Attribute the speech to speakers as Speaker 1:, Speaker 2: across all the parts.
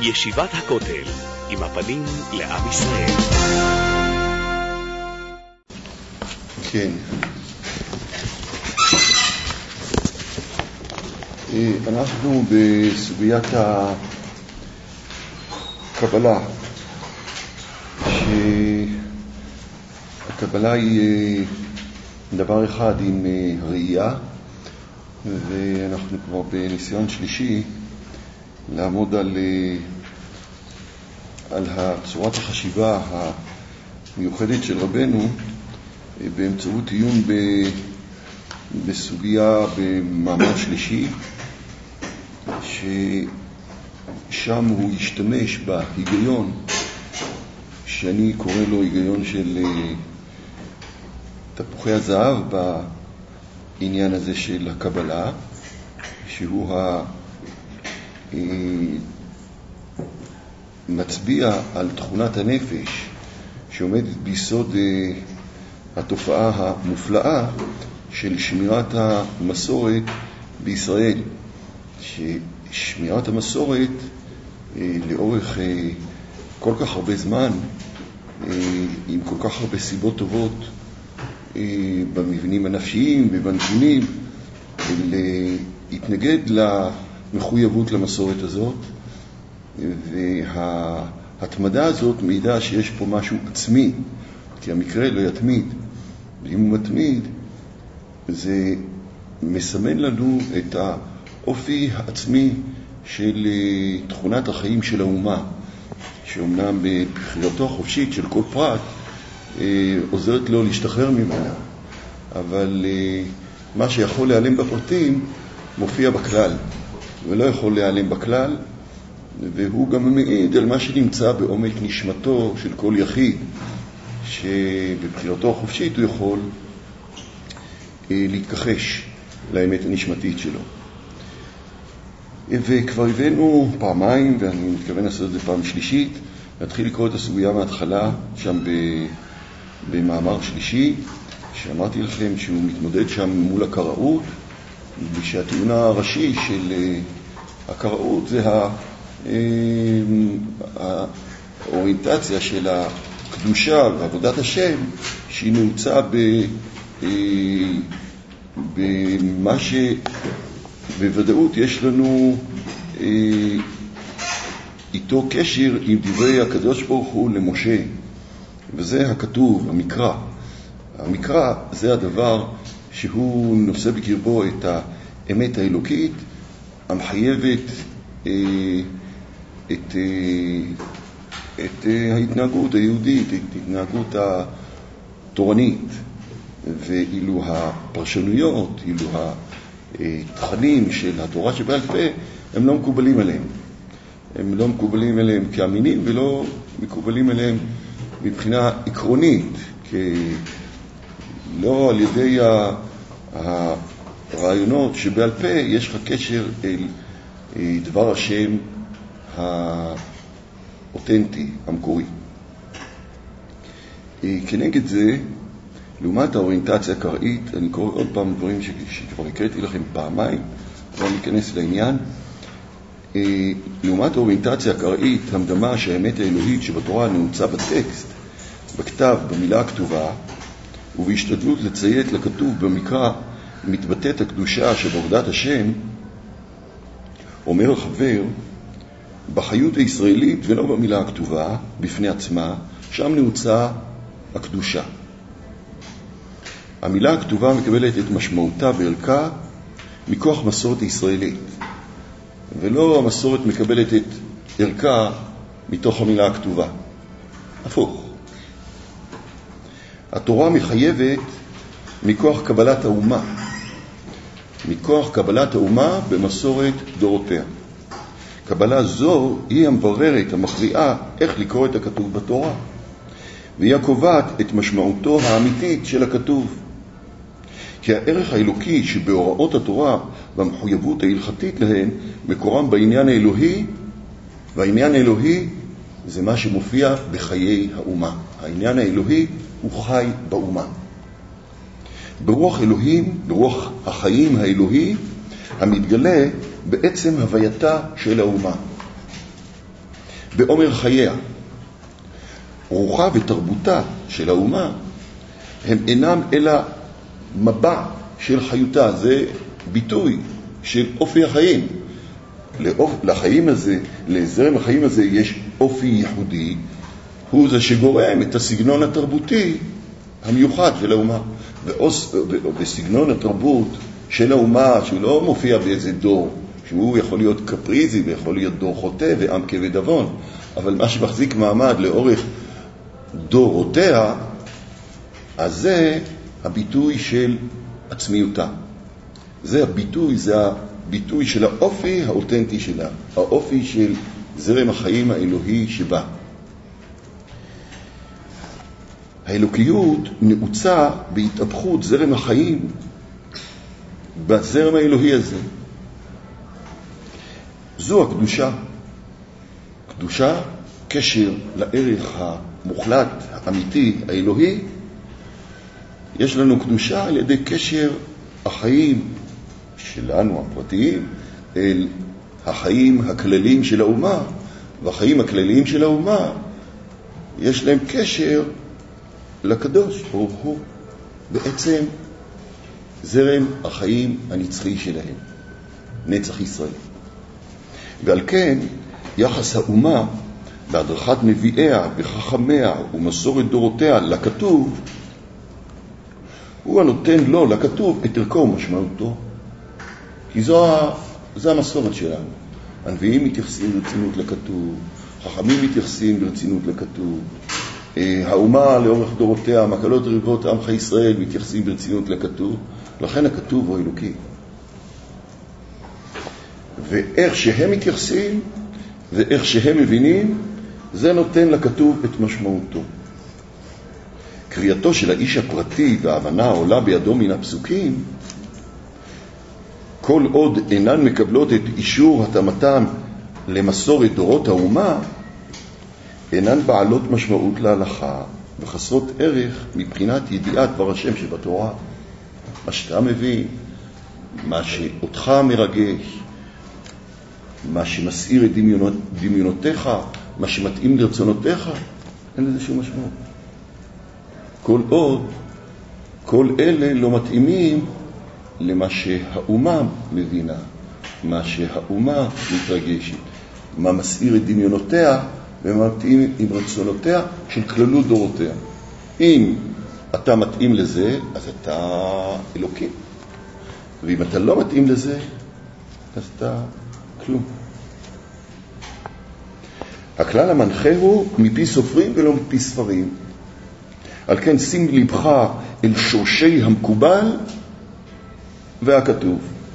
Speaker 1: ישיבת הכותל, עם הפנים לעם ישראל.
Speaker 2: כן. אנחנו בסוגיית הקבלה, שהקבלה היא דבר אחד עם ראייה, ואנחנו כבר בניסיון שלישי לעמוד על צורת החשיבה המיוחדת של רבנו באמצעות עיון בסוגיה במאמר שלישי, ששם הוא ישתמש בהיגיון שאני קורא לו היגיון של תפוחי הזהב בעניין הזה של הקבלה, שהוא מצביע על תכונת הנפש שעומדת ביסוד התופעה המופלאה של שמירת המסורת בישראל. ששמירת המסורת לאורך כל כך הרבה זמן, עם כל כך הרבה סיבות טובות במבנים הנפשיים ובנתונים, להתנגד למחויבות למסורת הזאת, וההתמדה הזאת מעידה שיש פה משהו עצמי, כי המקרה לא יתמיד, ואם הוא מתמיד זה מסמן לנו את האופי העצמי של תכונת החיים של האומה, שאומנם בבחירתו החופשית של כל פרט עוזרת לו להשתחרר ממנה, אבל מה שיכול להיעלם בפרטים מופיע בכלל, ולא יכול להיעלם בכלל, והוא גם מעיד על מה שנמצא בעומק נשמתו של כל יחיד, שבבחירתו החופשית הוא יכול להתכחש לאמת הנשמתית שלו. וכבר הבאנו פעמיים, ואני מתכוון לעשות את זה פעם שלישית, נתחיל לקרוא את הסוגיה מההתחלה, שם במאמר שלישי, שאמרתי לכם שהוא מתמודד שם מול הקראות, ושהטיעון הראשי של הקראות זה האוריינטציה של הקדושה ועבודת השם, שהיא נעוצה במה שבוודאות יש לנו איתו קשר עם דברי הקדוש ברוך הוא למשה, וזה הכתוב, המקרא. המקרא זה הדבר שהוא נושא בקרבו את האמת האלוקית המחייבת את ההתנהגות היהודית, את ההתנהגות התורנית, ואילו הפרשנויות, אילו התכנים של התורה שבעל פה, הם לא מקובלים עליהם. הם לא מקובלים עליהם כאמינים, ולא מקובלים עליהם מבחינה עקרונית, לא על ידי הרעיונות שבעל פה יש לך קשר אל דבר השם האותנטי, המקורי. כנגד זה, לעומת האוריינטציה הקראית, אני קורא עוד פעם דברים שכבר הקראתי לכם פעמיים, אבל ניכנס לעניין. לעומת האוריינטציה הקראית, המדמה שהאמת האלוהית שבתורה נעוצה בטקסט, בכתב, במילה הכתובה, ובהשתדלות לציית לכתוב במקרא, מתבטאת הקדושה שבעבודת השם, אומר החבר, בחיות הישראלית ולא במילה הכתובה, בפני עצמה, שם נעוצה הקדושה. המילה הכתובה מקבלת את משמעותה וערכה מכוח מסורת ישראלית, ולא המסורת מקבלת את ערכה מתוך המילה הכתובה. הפוך. התורה מחייבת מכוח קבלת האומה, מכוח קבלת האומה במסורת דורותיה. קבלה זו היא המבררת, המכריעה איך לקרוא את הכתוב בתורה, והיא הקובעת את משמעותו האמיתית של הכתוב. כי הערך האלוקי שבהוראות התורה והמחויבות ההלכתית להן מקורם בעניין האלוהי, והעניין האלוהי זה מה שמופיע בחיי האומה. העניין האלוהי הוא חי באומה. ברוח אלוהים, ברוח החיים האלוהי, המתגלה בעצם הווייתה של האומה. בעומר חייה. רוחה ותרבותה של האומה הם אינם אלא מבע של חיותה, זה ביטוי של אופי החיים. לחיים הזה, לזרם החיים הזה יש אופי ייחודי, הוא זה שגורם את הסגנון התרבותי המיוחד של האומה. בסגנון התרבות של האומה, שהוא לא מופיע באיזה דור, שהוא יכול להיות קפריזי ויכול להיות דור חוטא ועם כבד אבון, אבל מה שמחזיק מעמד לאורך דורותיה, אז זה הביטוי של עצמיותה. זה הביטוי של האופי האותנטי שלה, האופי של זרם החיים האלוהי שבה. האלוקיות נעוצה בהתהפכות זרם החיים בזרם האלוהי הזה. זו הקדושה. קדושה, קשר לערך המוחלט, האמיתי, האלוהי. יש לנו קדושה על ידי קשר החיים שלנו, הפרטיים, אל החיים הכלליים של האומה, והחיים הכלליים של האומה יש להם קשר לקדוש ברוך הוא, בעצם זרם החיים הנצחי שלהם, נצח ישראל. ועל כן יחס האומה בהדרכת נביאיה וחכמיה ומסורת דורותיה לכתוב, הוא הנותן לו לכתוב את ערכו ומשמעותו. כי זו המסורת שלנו. הנביאים מתייחסים ברצינות לכתוב, חכמים מתייחסים ברצינות לכתוב, האומה לאורך דורותיה, מקהלות ריבות עמך ישראל מתייחסים ברצינות לכתוב, לכן הכתוב הוא אלוקי. ואיך שהם מתייחסים ואיך שהם מבינים, זה נותן לכתוב את משמעותו. קריאתו של האיש הפרטי וההבנה העולה בידו מן הפסוקים, כל עוד אינן מקבלות את אישור התאמתם למסורת דורות האומה, אינן בעלות משמעות להלכה וחסרות ערך מבחינת ידיעת דבר השם שבתורה. מה שאתה מבין, מה שאותך מרגש, מה שמסעיר את דמיונותיך, מה שמתאים לרצונותיך, אין לזה שום משמעות. כל עוד, כל אלה לא מתאימים למה שהאומה מבינה, מה שהאומה מתרגשת, מה מסעיר את דמיונותיה ומה מתאים עם רצונותיה של כללות דורותיה. אם אתה מתאים לזה, אז אתה אלוקים. ואם אתה לא מתאים לזה, אז אתה כלום. הכלל המנחה הוא מפי סופרים ולא מפי ספרים. על כן שים לבך אל שורשי המקובל והכתוב.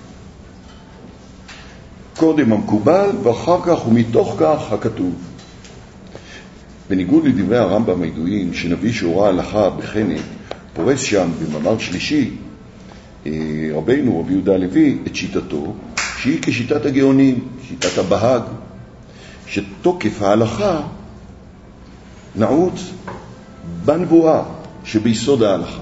Speaker 2: קודם המקובל ואחר כך ומתוך כך הכתוב. בניגוד לדברי הרמב"ם הידועים שנביא שהורה הלכה בחנק פורס שם במאמר שלישי, רבינו רבי יהודה הלוי את שיטתו שהיא כשיטת הגאונים, שיטת הבהג, שתוקף ההלכה נעוץ בנבואה שביסוד ההלכה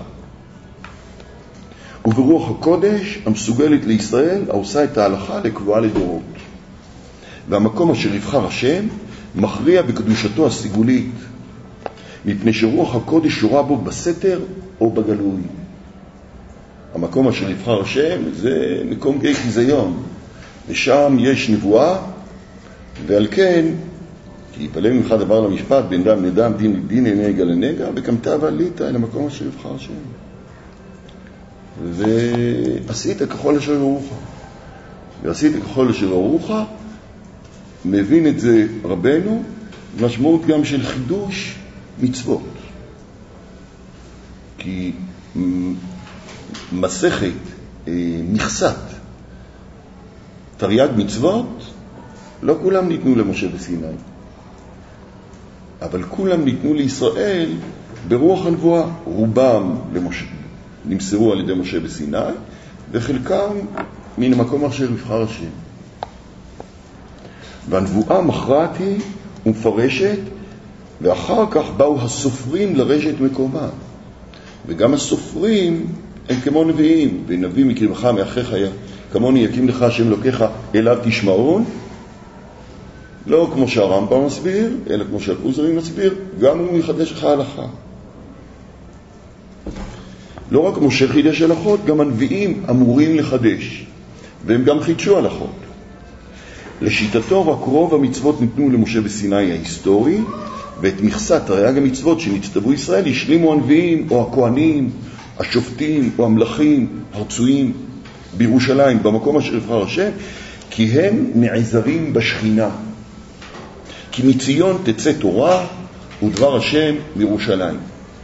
Speaker 2: וברוח הקודש המסוגלת לישראל העושה את ההלכה לקבועה לדורות. והמקום אשר יבחר השם מכריע בקדושתו הסגולית, מפני שרוח הקודש שורה בו בסתר או בגלוי. המקום אשר יבחר השם זה מקום גיא חיזיון, ושם יש נבואה, ועל כן כי יפלא ממך דבר למשפט, בין דם לדם, דין לדין, נגע לנגע, וקמת ועלית אל המקום אשר יבחר השם. ועשית ככל אשר יורוך. ועשית ככל אשר יורוך, מבין את זה רבנו, משמעות גם של חידוש מצוות. כי מסכת, מכסת, תרי"ג מצוות, לא כולם ניתנו למשה בסיני. אבל כולם ניתנו לישראל ברוח הנבואה. רובם נמסרו על ידי משה בסיני, וחלקם מן המקום אשר יבחר השם. והנבואה מכרעת היא ומפרשת, ואחר כך באו הסופרים לרשת מקומה. וגם הסופרים הם כמו נביאים, ונביא מקרבך מאחיך כמוני יקים לך השם אלוקיך אליו תשמעון. לא כמו שהרמב"ם מסביר, אלא כמו שהכוזרי מסביר, גם הוא יחדש לך הלכה. לא רק משה חידש הלכות, גם הנביאים אמורים לחדש, והם גם חידשו הלכות. לשיטתו רק רוב המצוות ניתנו למשה בסיני ההיסטורי, ואת מכסת תרי"ג המצוות שנצטוו ישראל השלימו הנביאים או הכהנים, השופטים או המלכים הרצויים בירושלים, במקום אשר יבחר השם, כי הם נעזרים בשכינה. כי מציון תצא תורה ודבר השם בירושלים.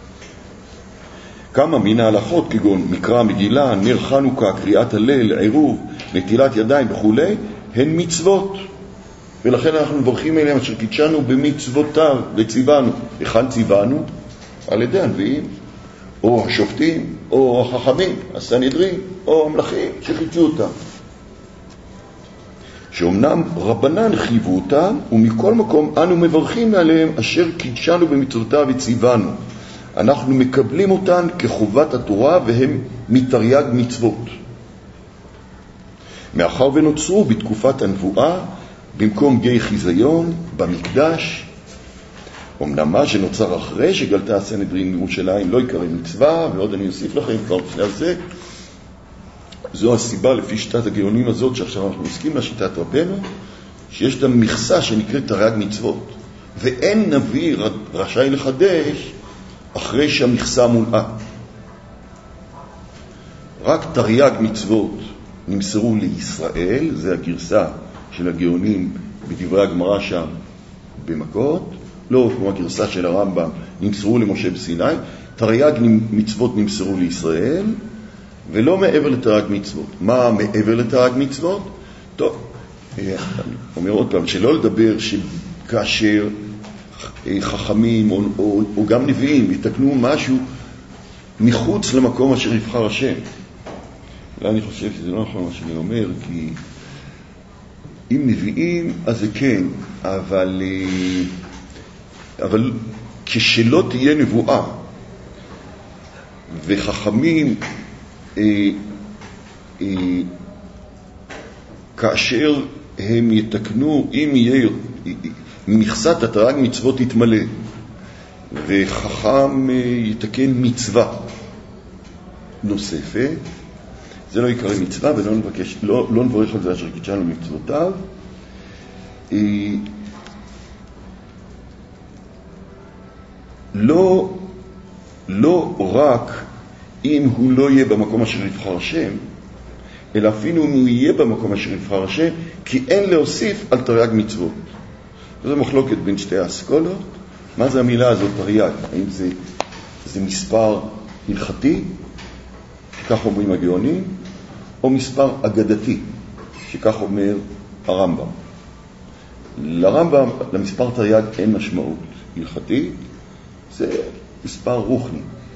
Speaker 2: כמה מן ההלכות כגון מקרא, מגילה, נר חנוכה, קריאת הלל, עירוב, נטילת ידיים וכו', הן מצוות. ולכן אנחנו מברכים אליהם אשר קידשנו במצוותיו וציוונו. היכן ציוונו? על ידי הנביאים, או השופטים, או החכמים, הסנהדרין, או המלכים שחידשו אותם. שאומנם רבנן חייבו אותם, ומכל מקום אנו מברכים עליהם אשר קידשנו במצוותיו וציוונו. אנחנו מקבלים אותן כחובת התורה, והם מתרי"ג מצוות. מאחר ונוצרו בתקופת הנבואה, במקום גיא חיזיון, במקדש, אמנם מה שנוצר אחרי שגלתה הסנהדרין מירושלים לא יקרא מצווה, ועוד אני אוסיף לכם כבר בשלב זה, זו הסיבה לפי שיטת הגאונים הזאת, שעכשיו אנחנו עוסקים לשיטת רבנו, שיש גם מכסה שנקראת תרי"ג מצוות, ואין נביא רשאי לחדש אחרי שהמכסה מולאה. רק תרי"ג מצוות נמסרו לישראל, זה הגרסה של הגאונים בדברי הגמרא שם במכות, לא כמו הגרסה של הרמב"ם, נמסרו למשה בסיני. תרי"ג מצוות נמסרו לישראל, ולא מעבר לתרי"ג מצוות. מה מעבר לתרי"ג מצוות? טוב, אני אומר עוד פעם, שלא לדבר שכאשר חכמים או גם נביאים יתקנו משהו מחוץ למקום אשר יבחר השם. אני חושב שזה לא נכון מה שאני אומר, כי אם נביאים אז זה כן, אבל כשלא תהיה נבואה וחכמים כאשר הם יתקנו, אם יהיה מכסת התרי"ג מצוות יתמלא וחכם יתקן מצווה נוספת, זה לא יקרא מצווה, ולא נבקש, לא נברך על זה אשר קידשנו מצוותיו. לא רק אם הוא לא יהיה במקום אשר יבחר השם, אלא אפילו אם הוא יהיה במקום אשר יבחר השם, כי אין להוסיף על תרי"ג מצוות. זו מחלוקת בין שתי האסכולות. מה זה המילה הזאת תרי"ג? האם זה מספר הלכתי, שכך אומרים הגאונים, או מספר אגדתי, שכך אומר הרמב"ם. לרמב"ם, למספר תרי"ג אין משמעות הלכתית, זה מספר רוחני.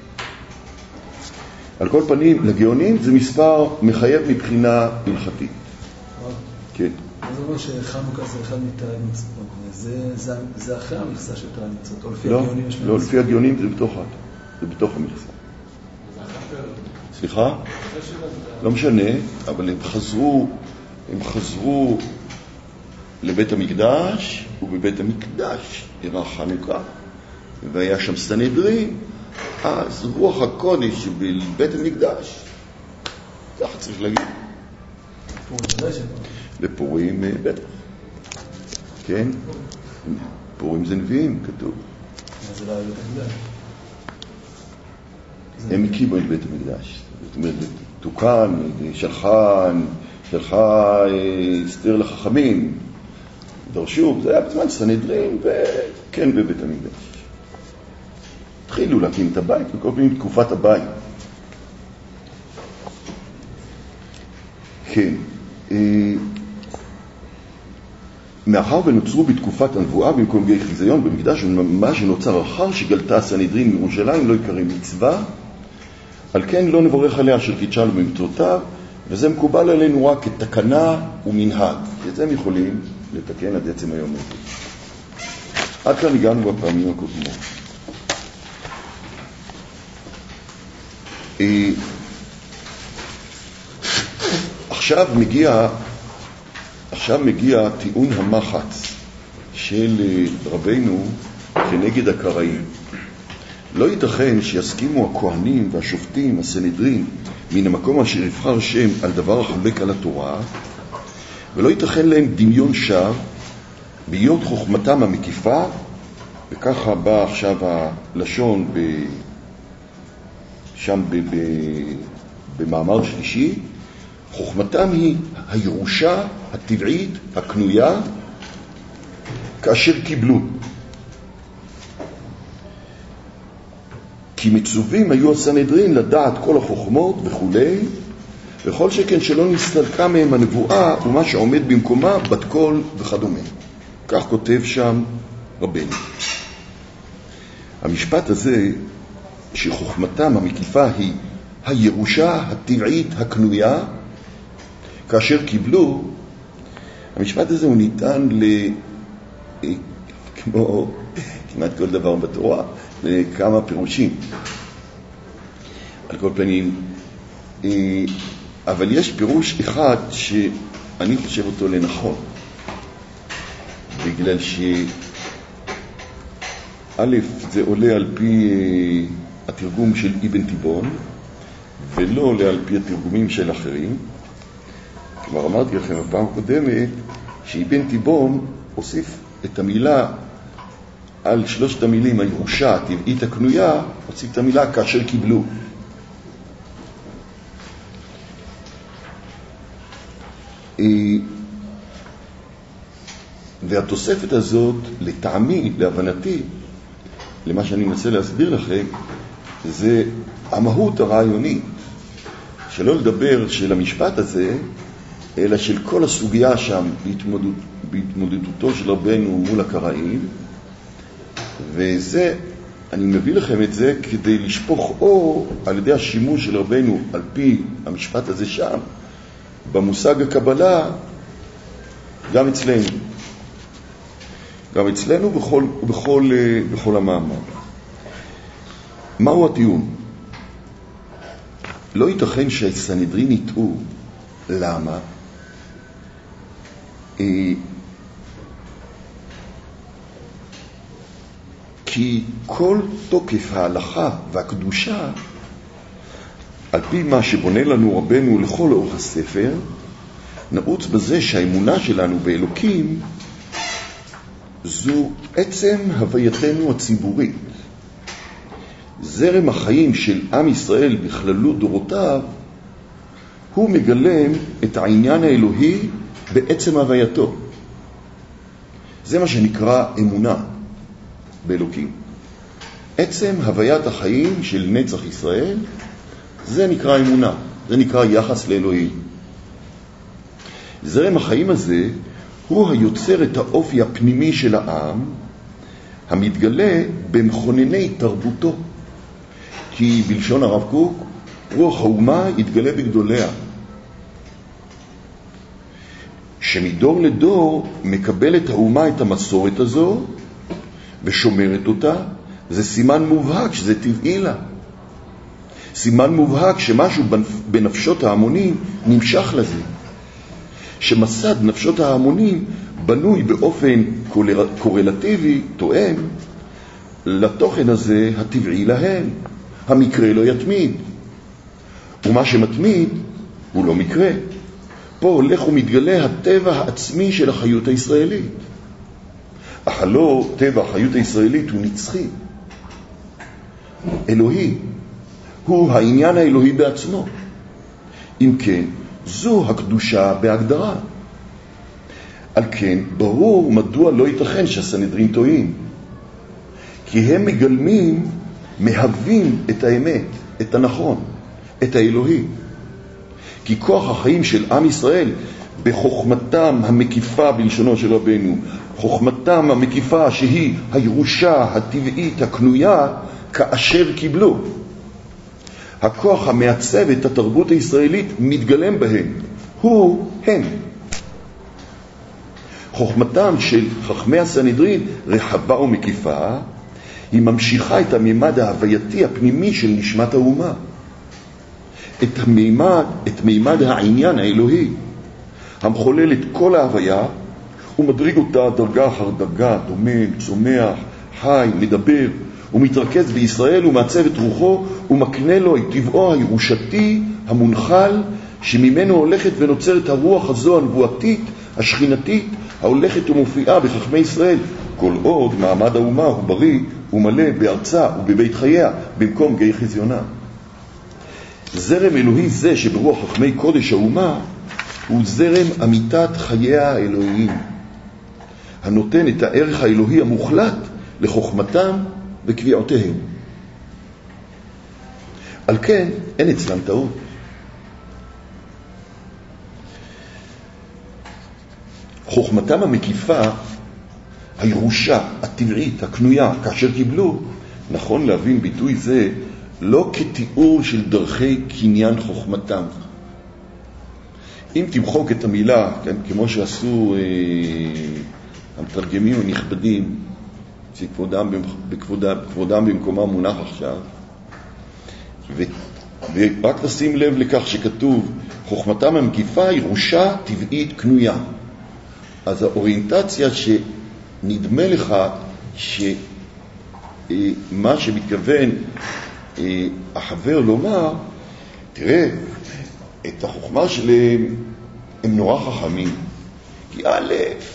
Speaker 2: על כל פנים, לגאונים זה מספר מחייב מבחינה הלכתית. כן.
Speaker 3: זה אומר שחנוכה זה אחד מתרי"ג מצוות. זה אחרי המכסה של תרי"ג מצוות, או לפי הגאונים יש...
Speaker 2: לא, לפי הגאונים זה בתוך המכסה. סליחה? לא משנה, אבל הם חזרו לבית המקדש, ובבית המקדש אירע חנוכה, והיה שם סנהדרין, אז רוח הקודש בבית המקדש, ככה צריך להגיד. בפורים בטח. כן? פורים זה נביאים, כתוב.
Speaker 3: זה לא היה בית המקדש.
Speaker 2: הם הקימו את בית המקדש. זאת אומרת, תוקן, שלחה אסתר לחכמים, דרשו, זה היה בזמן סנהדרין, וכן בבית המקדש. התחילו להקים את הבית, וכל פעמים תקופת הבית. כן. מאחר ונוצרו בתקופת הנבואה במקום גיא חיזיון במקדש, מה שנוצר אחר שגלתה הסנהדרין מירושלים לא יקרא מצווה, על כן לא נברך עליה אשר קידשנו במצוותיו, וזה מקובל עלינו רק כתקנה ומנהג. את זה הם יכולים לתקן עד עצם היום הזה. עד כאן הגענו בפעמים הקודמות. עכשיו מגיע טיעון המחץ של רבינו כנגד הקראים. לא ייתכן שיסכימו הכהנים והשופטים, הסנהדרין, מן המקום אשר יבחר שם על דבר החולק על התורה, ולא ייתכן להם דמיון שווא בהיות חוכמתם המקיפה, וככה בא עכשיו הלשון שם במאמר שלישי, חוכמתם היא הירושה הטבעית הקנויה כאשר קיבלו. כי מצווים היו הסנהדרין לדעת כל החוכמות וכולי, וכל שכן שלא נסתלקה מהם הנבואה ומה שעומד במקומה בת קול וכדומה. כך כותב שם רבנו. המשפט הזה שחוכמתם המקיפה היא הירושה הטבעית הקנויה כאשר קיבלו, המשפט הזה הוא ניתן כמו כמעט כל דבר בתורה לכמה פירושים. על כל פנים, אבל יש פירוש אחד שאני חושב אותו לנכון, בגלל א', זה עולה על פי התרגום של אבן תיבון, ולא עולה על פי התרגומים של אחרים. כלומר, אמרתי לכם בפעם קודמת שאבן תיבון הוסיף את המילה על שלושת המילים, הירושה הטבעית הקנויה, הוסיף את המילה כאשר קיבלו. והתוספת הזאת, לטעמי, להבנתי, למה שאני מנסה להסביר לכם, זה המהות הרעיונית, שלא לדבר של המשפט הזה, אלא של כל הסוגיה שם בהתמודדותו של רבנו מול הקראים. וזה, אני מביא לכם את זה כדי לשפוך אור על ידי השימוש של רבנו על פי המשפט הזה שם, במושג הקבלה, גם אצלנו בכל המאמר. מהו הטיעון? לא ייתכן שהסנהדרין יטעו. למה? כי כל תוקף ההלכה והקדושה, על פי מה שבונה לנו רבנו לכל אורך הספר, נעוץ בזה שהאמונה שלנו באלוקים זו עצם הווייתנו הציבורית. זרם החיים של עם ישראל בכללות דורותיו, הוא מגלם את העניין האלוהי בעצם הווייתו. זה מה שנקרא אמונה באלוקים. עצם הוויית החיים של נצח ישראל, זה נקרא אמונה, זה נקרא יחס לאלוהים. זרם החיים הזה הוא היוצר את האופי הפנימי של העם, המתגלה במכונני תרבותו. כי בלשון הרב קוק, רוח האומה יתגלה בגדוליה. שמדור לדור מקבלת האומה את המסורת הזו ושומרת אותה, זה סימן מובהק שזה טבעי לה. סימן מובהק שמשהו בנפשות ההמונים נמשך לזה. שמסד נפשות ההמונים בנוי באופן קורלטיבי, תואם, לתוכן הזה הטבעי להם. המקרה לא יתמיד. ומה שמתמיד הוא לא מקרה. פה הולך ומתגלה הטבע העצמי של החיות הישראלית. אך לא טבע החיות הישראלית הוא נצחי. אלוהי. הוא העניין האלוהי בעצמו. אם כן, זו הקדושה בהגדרה. על כן, ברור מדוע לא ייתכן שהסנהדרין טועים. כי הם מגלמים, מהווים את האמת, את הנכון, את האלוהי. כי כוח החיים של עם ישראל, בחוכמתם המקיפה בלשונו של רבנו, חוכמתם המקיפה שהיא הירושה הטבעית הקנויה, כאשר קיבלו. הכוח המעצב את התרבות הישראלית מתגלם בהם. הוא הם. חוכמתם של חכמי הסנהדרין רחבה ומקיפה, היא ממשיכה את המימד ההווייתי הפנימי של נשמת האומה. את מימד העניין האלוהי, המחולל את כל ההוויה הוא מדריג אותה דרגה אחר דרגה, דומם, צומח, חי, מדבר, הוא מתרכז בישראל ומעצב את רוחו ומקנה לו את טבעו הירושתי המונחל, שממנו הולכת ונוצרת הרוח הזו הנבואתית, השכינתית, ההולכת ומופיעה בחכמי ישראל, כל עוד מעמד האומה הוא בריא ומלא בארצה ובבית חייה, במקום גיא חזיונה. זרם אלוהי זה שברוח חכמי קודש האומה, הוא זרם אמיתת חייה האלוהיים, הנותן את הערך האלוהי המוחלט לחוכמתם וקביעותיהם. על כן אין אצלם טעות. חוכמתם המקיפה, הירושה, הטבעית, הקנויה, כאשר קיבלו, נכון להבין ביטוי זה לא כתיאור של דרכי קניין חוכמתם. אם תמחוק את המילה, כן, כמו שעשו המתרגמים הנכבדים, בכבודם במקומם מונח עכשיו, ורק תשים לב לכך שכתוב חוכמתם המקיפה, ירושה טבעית קנויה. אז האוריינטציה שנדמה לך שמה שמתכוון החבר לומר, תראה, את החוכמה שלהם הם נורא חכמים, כי א',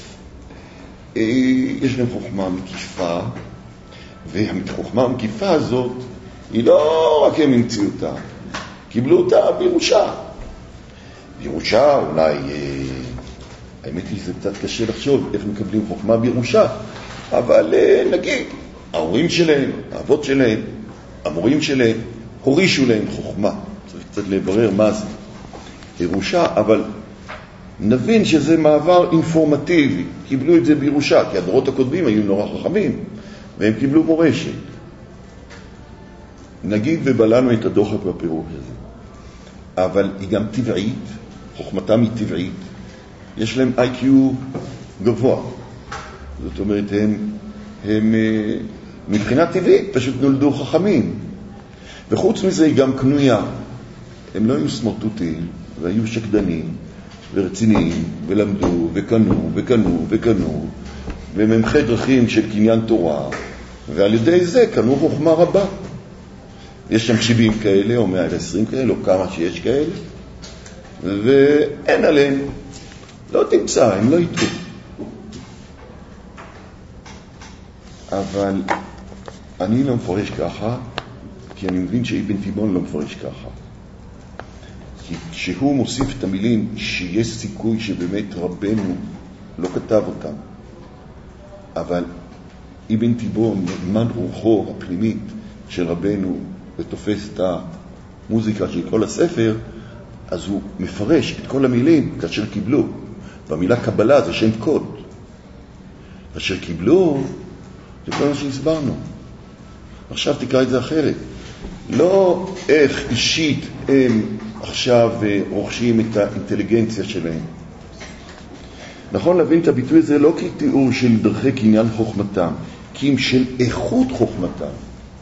Speaker 2: יש להם חוכמה מקיפה, והחוכמה המקיפה הזאת היא לא רק הם המציאו אותה, קיבלו אותה בירושה. בירושה אולי, האמת היא זה קצת קשה לחשוב איך מקבלים חוכמה בירושה, אבל נגיד, ההורים שלהם, האבות שלהם, המורים שלהם, הורישו להם חוכמה. צריך קצת לברר מה זה ירושה, אבל נבין שזה מעבר אינפורמטיבי. קיבלו את זה בירושה, כי הדורות הקודמים היו נורא חכמים, והם קיבלו מורשת. נגיד ובלענו את הדוחק בפירוק הזה. אבל היא גם טבעית, חוכמתם היא טבעית. יש להם IQ גבוה. זאת אומרת, הם מבחינה טבעית פשוט נולדו חכמים. וחוץ מזה היא גם קנויה. הם לא היו סמרטוטים, והיו שקדנים ורציניים, ולמדו וקנו, וממחי דרכים של קניין תורה, ועל ידי זה קנו חוכמה רבה. יש שם 70 כאלה, או 120 כאלה, או כמה שיש כאלה, ואין עליהם, לא תמצא, הם לא יתרו. אבל אני לא מפרש ככה, כי אני מבין שאבן תיבון לא מפרש ככה. כי כשהוא מוסיף את המילים שיש סיכוי שבאמת רבנו לא כתב אותם, אבל אבן תיבון נאמן רוחו הפנימית של רבנו ותופס את המוזיקה של כל הספר, אז הוא מפרש את כל המילים כאשר קיבלו. והמילה קבלה זה שם קוד. כאשר קיבלו, זה כל מה שהסברנו. עכשיו תקרא את זה אחרת. לא איך אישית הם עכשיו רוכשים את האינטליגנציה שלהם. נכון להבין את הביטוי הזה לא כתיאור של דרכי קניין חוכמתם, כי אם של איכות חוכמתם.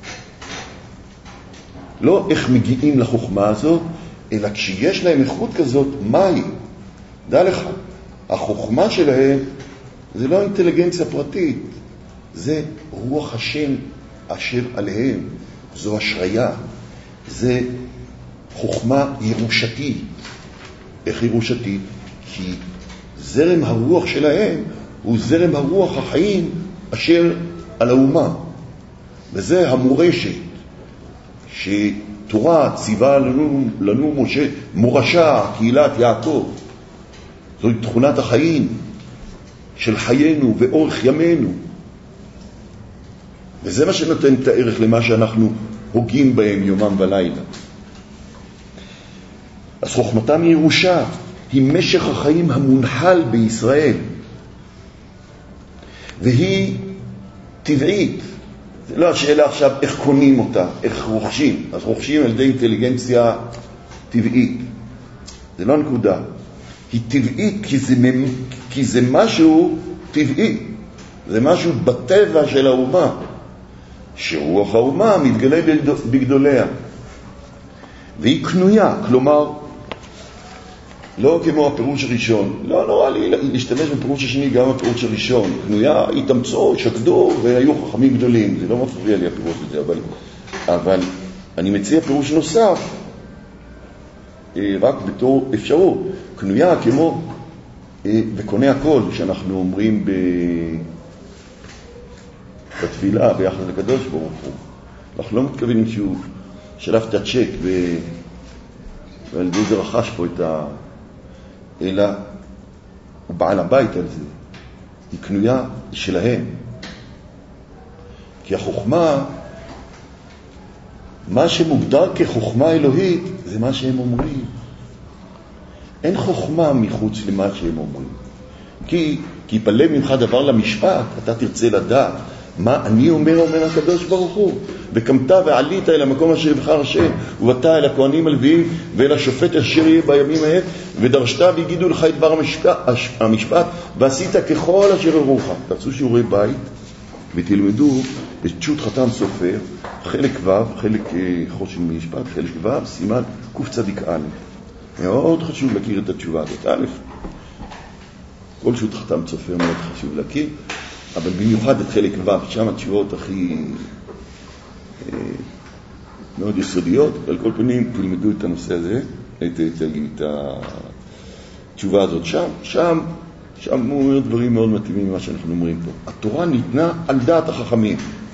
Speaker 2: לא איך מגיעים לחוכמה הזאת, אלא כשיש להם איכות כזאת, מה היא? דע לך, החוכמה שלהם זה לא אינטליגנציה פרטית, זה רוח השם אשר עליהם, זו השריה, זה חוכמה ירושתית. איך ירושתית? כי זרם הרוח שלהם הוא זרם הרוח החיים אשר על האומה. וזה המורשת שתורה ציווה לנו משה, מורשה, קהילת יעקב. זוהי תכונת החיים של חיינו ואורך ימינו. וזה מה שנותן את הערך למה שאנחנו הוגים בהם יומם ולילה. אז חוכמתם היא ירושה, היא משך החיים המונחל בישראל. והיא טבעית. זה לא השאלה עכשיו איך קונים אותה, איך רוכשים. אז רוכשים על ידי אינטליגנציה טבעית. זה לא נקודה. היא טבעית כי זה משהו טבעי. זה משהו בטבע של האומה. שרוח האומה מתגלה בגדוליה. והיא קנויה, כלומר, לא כמו הפירוש הראשון. לא נורא לי להשתמש בפירוש השני גם הפירוש הראשון. קנויה, התאמצו, שקדו והיו חכמים גדולים. זה לא מפריע לי הפירוש הזה, אבל אני מציע פירוש נוסף, רק בתור אפשרות. קנויה כמו וקונה הכל, שאנחנו אומרים בתפילה ביחד לקדוש ברוך הוא. אנחנו לא מתכוונים שהוא שלף את הצ'ק ועל זה רכש פה את אלא הוא בעל הבית על זה. היא קנויה שלהם. כי החוכמה, מה שמוגדר כחוכמה אלוהית, זה מה שהם אומרים. אין חוכמה מחוץ למה שהם אומרים. כי פלא ממך דבר למשפט, אתה תרצה לדעת מה אני אומר הקדוש ברוך הוא. וקמת ועלית אל המקום אשר יבחר השם, ובאת אל הכהנים הלוויים ואל השופט אשר יהיה בימים ההם, ודרשת והגידו לך את דבר המשפט, ועשית ככל אשר יורוך. תעשו שיעורי בית ותלמדו את שו"ת חתם סופר, חלק ו', חלק חושן משפט, חלק ו', סימן קצ"א. מאוד חשוב להכיר את התשובה הזאת. א', כל שו"ת חתם סופר מאוד חשוב להכיר, אבל במיוחד את חלק ו', שם התשובות הכי מאוד יסודיות. על כל פנים תלמדו את הנושא הזה, את התשובה הזאת שם הוא אומר דברים מאוד מתאימים ממה שאנחנו אומרים פה. התורה ניתנה על דעת החכמים.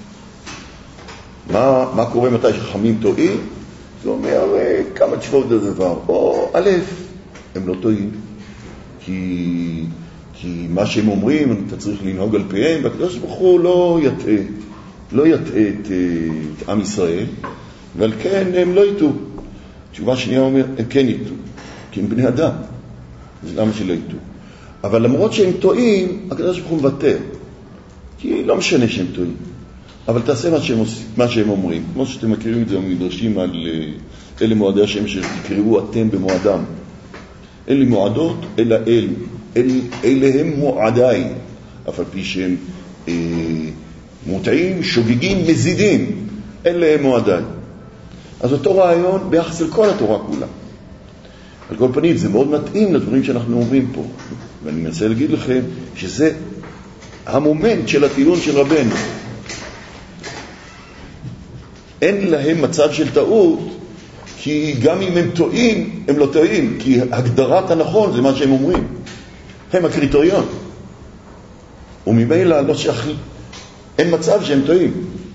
Speaker 2: מה קורה מתי שחכמים טועים? זה אומר כמה תשובות לדבר. או א', הם לא טועים, כי מה שהם אומרים אתה צריך לנהוג על פיהם, והקדוש ברוך הוא לא יטעה את עם ישראל, ועל כן הם לא יטעו. תשובה שנייה אומר, הם כן יטעו, כי הם בני אדם, אז למה שלא יטעו? אבל למרות שהם טועים, הקדוש ברוך הוא מוותר, כי לא משנה שהם טועים, אבל תעשה מה שהם אומרים. כמו שאתם מכירים את זה, הם מדרשים על אלה מועדי השם שתקראו אתם במועדם. אין לי מועדות, אלא אלה הם מועדיי, אף על פי שהם מוטעים, שוגגים, מזידים, אלה הם מועדיי. אז אותו רעיון ביחס אל כל התורה כולה. על כל פנים, זה מאוד מתאים לדברים שאנחנו אומרים פה. ואני מנסה להגיד לכם שזה המומנט של הטיעון של רבנו. אין להם מצב של טעות, כי גם אם הם טועים, הם לא טועים, כי הגדרת הנכון זה מה שהם אומרים. הם הקריטריון. וממילא לא שייכים. אין מצב שהם טועים.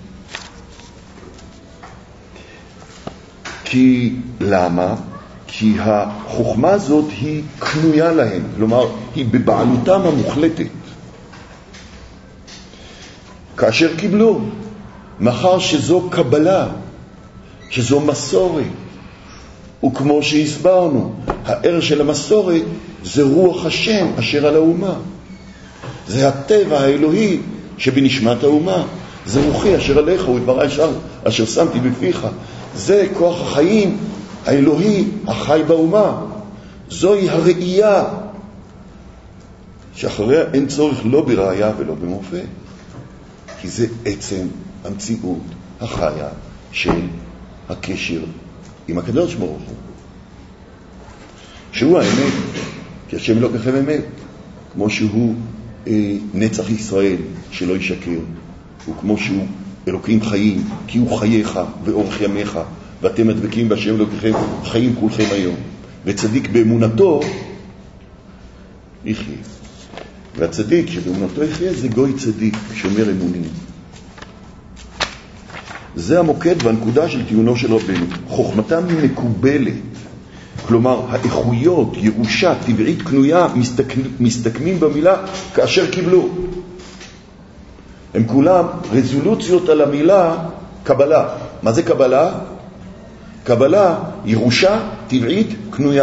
Speaker 2: כי למה? כי החוכמה הזאת היא קנויה להם, כלומר היא בבעלותם המוחלטת. כאשר קיבלו, מאחר שזו קבלה, שזו מסורת, וכמו שהסברנו, הערך של המסורת זה רוח השם אשר על האומה. זה הטבע האלוהי שבנשמת האומה. זה רוחי אשר עליך ודברי אשר שמתי בפיך. זה כוח החיים האלוהי החי באומה. זוהי הראייה שאחריה אין צורך לא בראיה ולא במופת, כי זה עצם המציאות החיה של הקשר עם הקדוש ברוך הוא, שהוא האמת, כי השם לא ככם אמת, כמו שהוא נצח ישראל שלא ישקר, וכמו שהוא אלוקים חיים, כי הוא חייך ואורך ימיך, ואתם מדבקים בהשם אלוקיכם חיים כולכם היום. וצדיק באמונתו יחיה. והצדיק שבאמונתו יחיה זה גוי צדיק, שומר אמונים. זה המוקד והנקודה של טיעונו של רבנו. חוכמתם מקובלת, כלומר האיכויות, ירושה, טבעית, קנויה, מסתכמים במילה כאשר קיבלו. הם כולם רזולוציות על המילה קבלה. מה זה קבלה? קבלה, ירושה, טבעית, קנויה.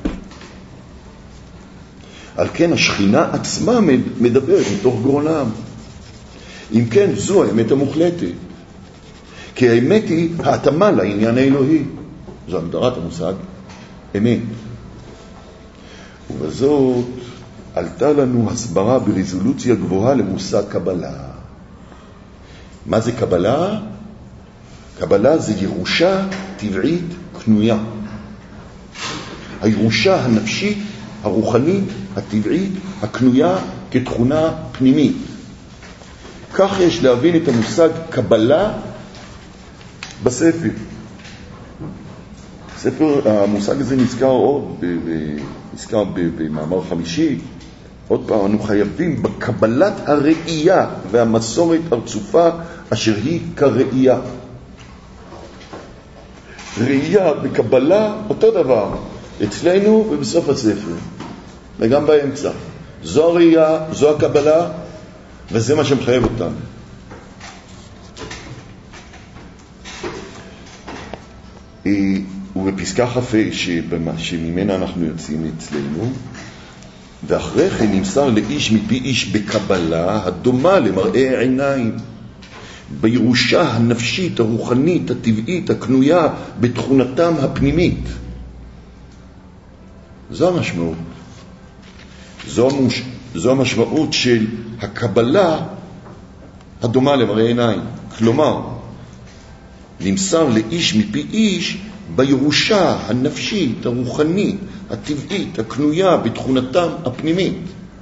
Speaker 2: על כן השכינה עצמה מדברת מתוך גרונם. אם כן, זו האמת המוחלטת. כי האמת היא ההתאמה לעניין האלוהי. זו הגדרת המושג אמת. ובזאת עלתה לנו הסברה ברזולוציה גבוהה למושג קבלה. מה זה קבלה? קבלה זה ירושה טבעית קנויה. הירושה הנפשית הרוחנית, הטבעית, הקנויה כתכונה פנימית. כך יש להבין את המושג קבלה בספר. המושג הזה נזכר במאמר חמישי. עוד פעם, אנו חייבים בקבלת הראייה והמסורת הרצופה אשר היא כראייה. ראייה וקבלה אותו דבר אצלנו ובסוף הספר וגם באמצע. זו הראייה, זו הקבלה, וזה מה שמחייב אותנו. ובפסקה חפה שממנה אנחנו יוצאים אצלנו, ואחרי כן נמסר לאיש מפי איש בקבלה הדומה למראה עיניים, בירושה הנפשית, הרוחנית, הטבעית, הקנויה בתכונתם הפנימית. זו המשמעות. זו המשמעות של הקבלה הדומה למראה עיניים. כלומר, נמסר לאיש מפי איש בירושה הנפשית, הרוחנית, הטבעית, הקנויה בתכונתם הפנימית.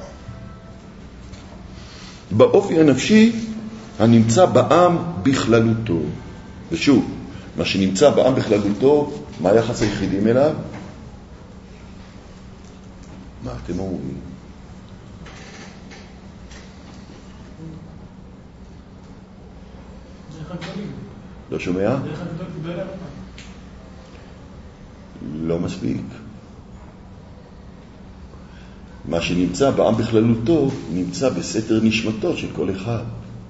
Speaker 2: באופי הנפשי הנמצא בעם בכללותו. ושוב, מה שנמצא בעם בכללותו, מה היחס היחידים אליו? מה אתם אומרים? לא שומע? לא מספיק. מה שנמצא בעם בכללותו נמצא בסתר נשמתו של כל אחד,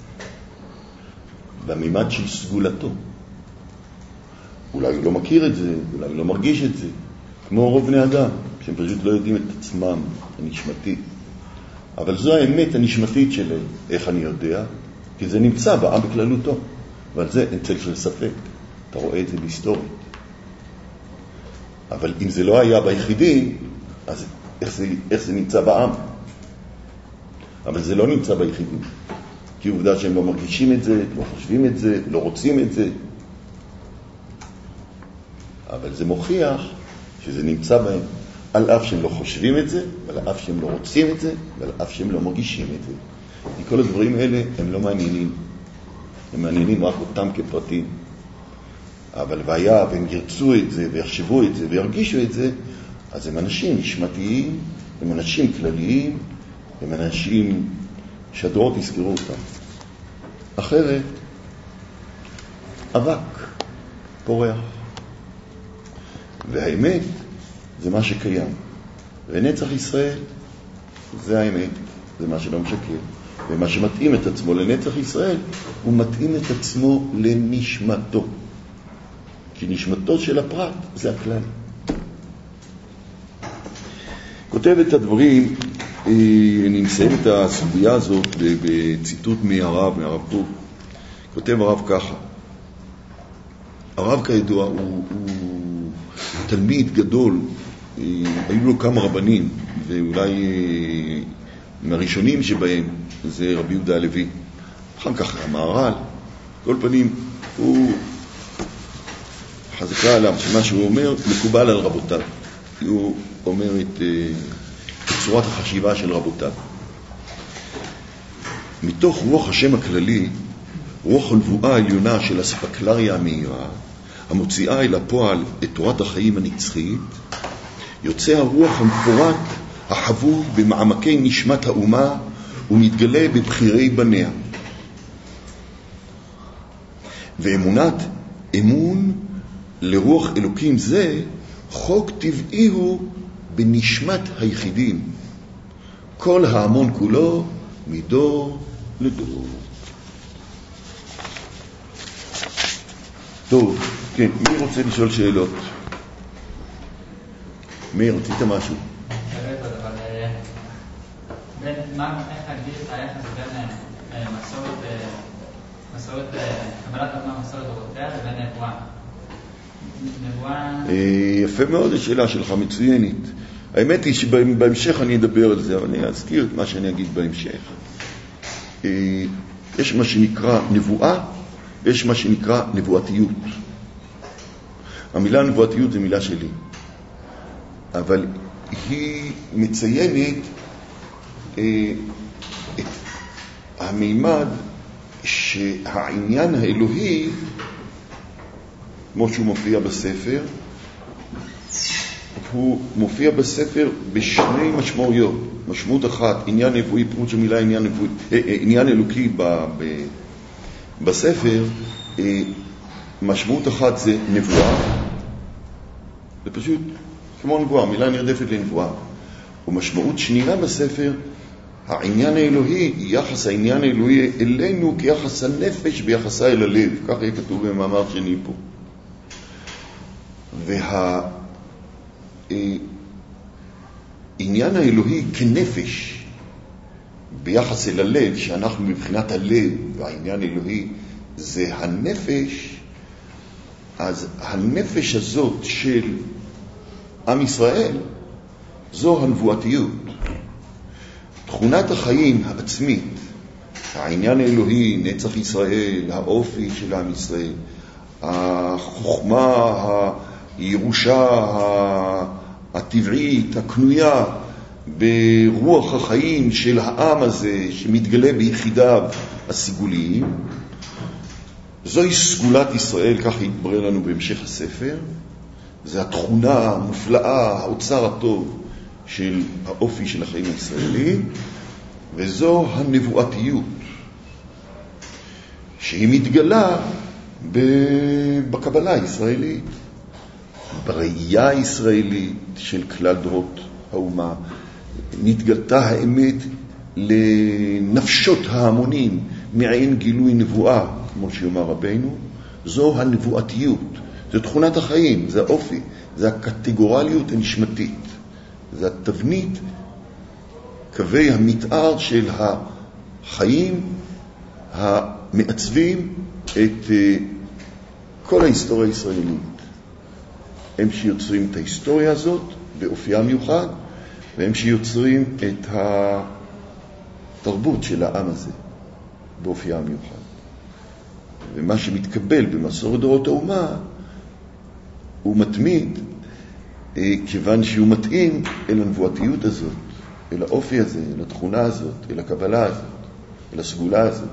Speaker 2: במימד של סגולתו. אולי הוא לא מכיר את זה, אולי הוא לא מרגיש את זה, כמו רוב בני אדם שהם פשוט לא יודעים את עצמם הנשמתית. אבל זו האמת הנשמתית שלהם. איך אני יודע? כי זה נמצא בעם בכללותו, ועל זה אין צל של ספק. אתה רואה את זה בהיסטורית. אבל אם זה לא היה ביחידים, אז איך זה נמצא בעם? אבל זה לא נמצא ביחידים, כי עובדה שהם לא מרגישים את זה, לא חושבים את זה, לא רוצים את זה. אבל זה מוכיח שזה נמצא בהם, על אף שהם לא חושבים את זה, על אף שהם לא רוצים את זה, ועל אף שהם לא מרגישים את זה. כי כל הדברים האלה הם לא מעניינים. הם מעניינים רק אותם כפרטים. אבל והיה והם ירצו את זה ויחשבו את זה וירגישו את זה, אז הם אנשים נשמתיים, הם אנשים כלליים, הם אנשים שהדורות יזכרו אותם. אחרת, אבק, פורח. והאמת זה מה שקיים. ונצח ישראל זה האמת, זה מה שלא משקר. ומה שמתאים את עצמו לנצח ישראל, הוא מתאים את עצמו לנשמתו. כי נשמתו של הפרט זה הכלל. כותב את הדברים, אני מסיים את הסוגיה הזאת בציטוט מהרב קוק. כותב הרב ככה: הרב כידוע הוא תלמיד גדול, היו לו כמה רבנים, ואולי מהראשונים שבהם זה רבי יהודה הלוי, אחר כך המהר"ל. כל פנים הוא חזקה עליו שמה שהוא אומר מקובל על רבותיו. הוא אומר את צורת החשיבה של רבותיו. מתוך רוח השם הכללי, רוח הנבואה העליונה של הספקלריה המהירה, המוציאה אל הפועל את תורת החיים הנצחית, יוצא הרוח המפורט החבוי במעמקי נשמת האומה ומתגלה בבחירי בניה. אמון לרוח אלוקים זה חוק טבעי הוא בנשמת היחידים, כל ההמון כולו מדור לדור. טוב, כן, מי רוצה לשאול שאלות? מי רצית משהו?
Speaker 4: איך להגדיר את היחס בין מסורת קבלת אומה, מסורת דורותיה, לבין נבואה?
Speaker 2: יפה מאוד השאלה שלך, מצוינת. האמת היא שבהמשך אני אדבר על זה, אבל אני אזכיר את מה שאני אגיד בהמשך. יש מה שנקרא נבואה, יש מה שנקרא נבואתיות. המילה נבואתיות זה מילה שלי, אבל היא מציינת את המימד שהעניין האלוהי, כמו שהוא מופיע בספר, הוא מופיע בספר בשני משמעויות. משמעות אחת, עניין נבואי, פירוש המילה עניין אלוקי בספר, משמעות אחת זה נבואה, זה פשוט כמו נבואה, מילה נרדפת לנבואה. ומשמעות שנייה בספר, העניין האלוהי, יחס העניין האלוהי אלינו כיחס הנפש ביחסה אל הלב, כך יהיה כתוב במאמר שני פה. העניין האלוהי כנפש ביחס אל הלב, שאנחנו מבחינת הלב והעניין האלוהי זה הנפש, אז הנפש הזאת של עם ישראל זו הנבואתיות. תכונת החיים העצמית, העניין האלוהי, נצח ישראל, האופי של עם ישראל, החוכמה, הירושה הטבעית, הקנויה ברוח החיים של העם הזה שמתגלה ביחידיו הסיגוליים, זוהי סגולת ישראל, כך יתברר לנו בהמשך הספר. זה התכונה המופלאה, האוצר הטוב של האופי של החיים הישראליים, וזו הנבואתיות שהיא מתגלה בקבלה הישראלית, בראייה הישראלית של כלל דורות האומה. נתגלתה האמת לנפשות ההמונים מעין גילוי נבואה, כמו שיאמר רבינו. זו הנבואתיות, זו תכונת החיים, זה האופי, זה הקטגורליות הנשמתית, זה התבנית, קווי המתאר של החיים המעצבים את כל ההיסטוריה הישראלית. הם שיוצרים את ההיסטוריה הזאת באופייה מיוחד, והם שיוצרים את התרבות של העם הזה באופייה מיוחד. ומה שמתקבל במסורת דורות האומה הוא מתמיד, כיוון שהוא מתאים אל הנבואתיות הזאת, אל האופי הזה, אל התכונה הזאת, אל הקבלה הזאת, אל הסגולה הזאת.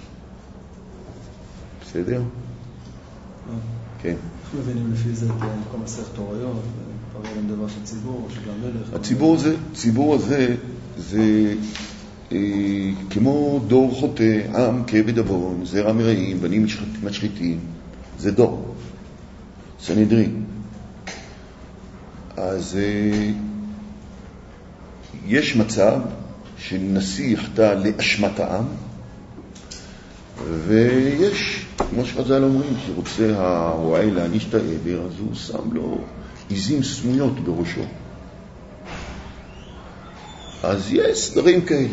Speaker 2: בסדר? כן.
Speaker 3: איך מבינים לפי זה את כל מסכת תוריות, פרק עם דבר של ציבור, של המלך?
Speaker 2: הציבור הזה זה כמו דור חוטא, עם כבד עוון, זרע מרעים, בנים משחיתים, זה דור, סנהדרין. אז יש מצב שנשיא יחטא לאשמת העם, ויש, כמו שחז"ל אומרים, שרוצה הרועה להעניש את העבר, אז הוא שם לו עיזים סמויות בראשו. אז יש סדרים כאלה.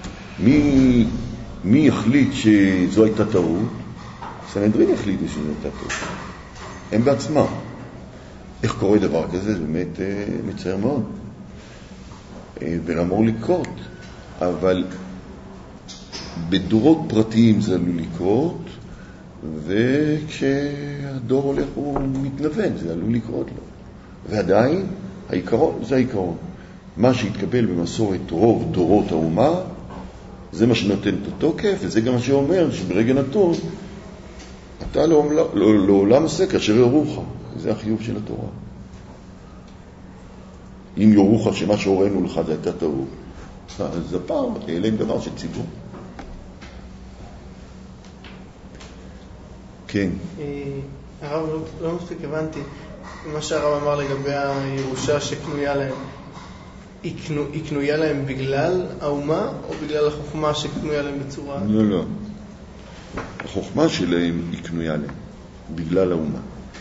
Speaker 2: מי יחליט שזו הייתה טעות? סנהדרין יחליטו שזו הייתה טעות. הם בעצמם. איך קורה דבר כזה? זה באמת מצער מאוד. ולאמור לקרות. אבל בדורות פרטיים זה עלול לקרות, וכשהדור הולך הוא מתנוון, זה עלול לקרות לו. ועדיין, העיקרון זה העיקרון. מה שהתקבל במסורת רוב דורות האומה, זה מה שנותן את התוקף, וזה גם מה שאומר שברגע נתון, אתה לעולם עושה כאשר יורוך. זה החיוב של התורה. אם יורוך שמה שהורינו לך זה הייתה טעות, אז הפעם אלה הם דבר של ציבור. כן.
Speaker 5: הרב, לא מספיק הבנתי מה שהרב אמר לגבי הירושה שקנויה להם. היא קנויה להם בגלל האומה או בגלל החוכמה שקנויה להם בצורה?
Speaker 2: לא. החוכמה שלהם היא קנויה להם בגלל האומה.